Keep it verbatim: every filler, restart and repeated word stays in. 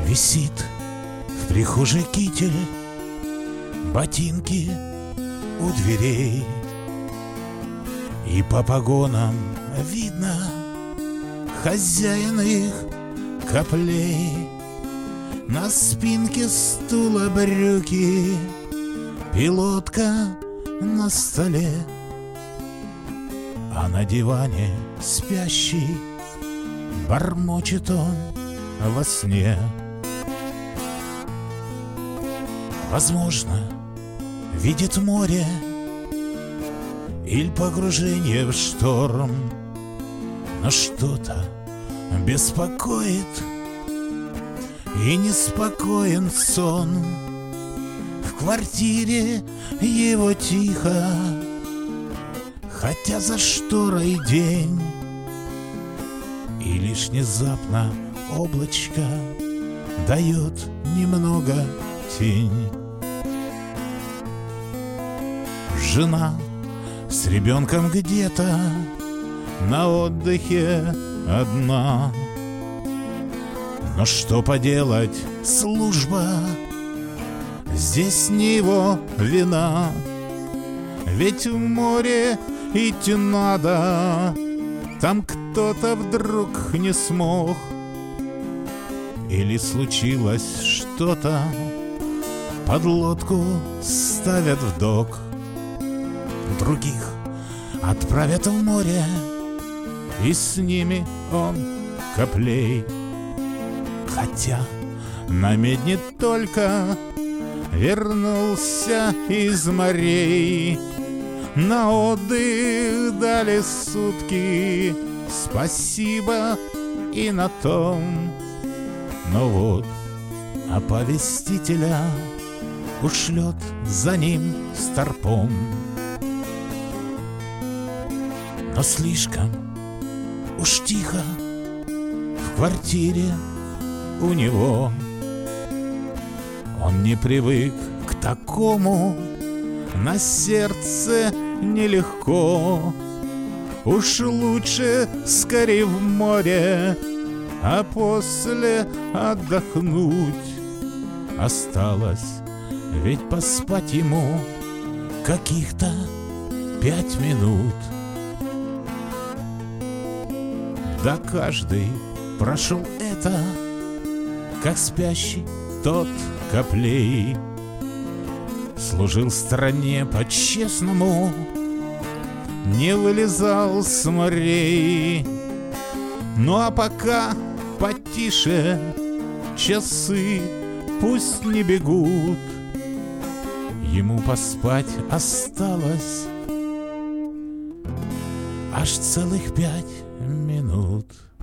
Висит в прихожей китель, ботинки у дверей, и по погонам видно хозяин их коплей. На спинке стула брюки, пилотка на столе, а на диване спящий бормочет он во сне. Возможно, видит море или погружение в шторм, но что-то беспокоит, и неспокоен сон. В квартире его тихо, хотя за шторой день, и лишь внезапно облачко дает немного тень. Жена с ребенком где-то на отдыхе одна. Но что поделать, служба здесь не его вина. Ведь в море идти надо, там кто-то вдруг не смог, или случилось что-то, подлодку ставят в док. Других отправят в море, и с ними он коплей. Хотя на медне только вернулся из морей, на отдых дали сутки, спасибо и на том. Но вот оповестителя ушлет за ним старпом. Но слишком уж тихо в квартире у него. Он не привык к такому, на сердце нелегко. Уж лучше скорее в море, а после отдохнуть. Осталось ведь поспать ему каких-то пять минут. Да каждый прошел это, как спящий тот коплей. Служил стране по-честному, не вылезал с морей. Ну а пока потише, часы пусть не бегут, ему поспать осталось аж целых пять минут.